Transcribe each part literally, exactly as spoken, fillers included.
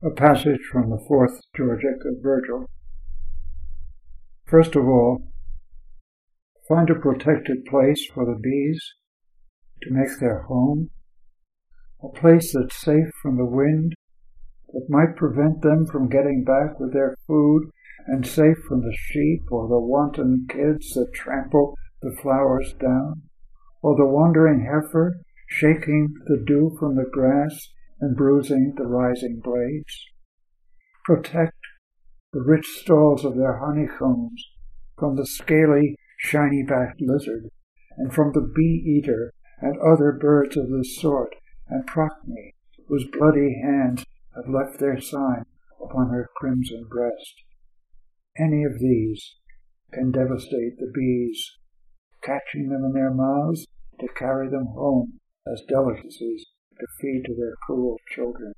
A passage from the fourth Georgic of Virgil. First of all, find a protected place for the bees to make their home, a place that's safe from the wind, that might prevent them from getting back with their food, and safe from the sheep or the wanton kids that trample the flowers down, or the wandering heifer shaking the dew from the grass and bruising the rising blades. Protect the rich stalls of their honeycombs from the scaly, shiny-backed lizard, and from the bee-eater and other birds of this sort, and Procne, whose bloody hands have left their sign upon her crimson breast. Any of these can devastate the bees, catching them in their mouths to carry them home as delicacies to feed to their cruel children.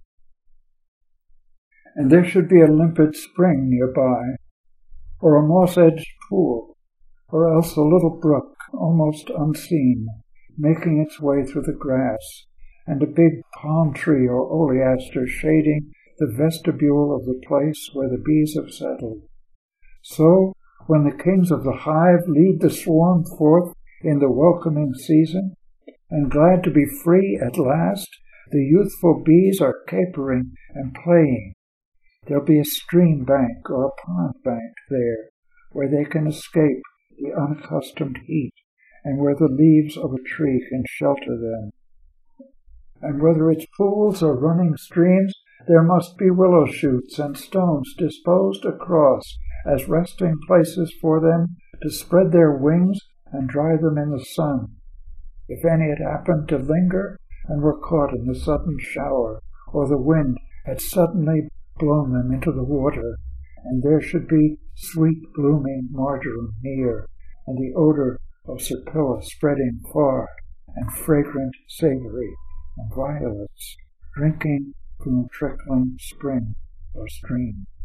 And there should be a limpid spring nearby, or a moss-edged pool, or else a little brook, almost unseen, making its way through the grass, and a big palm tree or oleaster shading the vestibule of the place where the bees have settled. So, when the kings of the hive lead the swarm forth in the welcoming season, and glad to be free at last, the youthful bees are capering and playing. There'll be a stream bank or a pond bank there, where they can escape the unaccustomed heat, and where the leaves of a tree can shelter them. And whether it's pools or running streams, there must be willow shoots and stones disposed across as resting places for them to spread their wings and dry them in the sun, if any had happened to linger and were caught in the sudden shower, or the wind had suddenly blown them into the water, and there should be sweet blooming marjoram near, and the odor of serpilla spreading far, and fragrant savory, and violets drinking from a trickling spring or stream.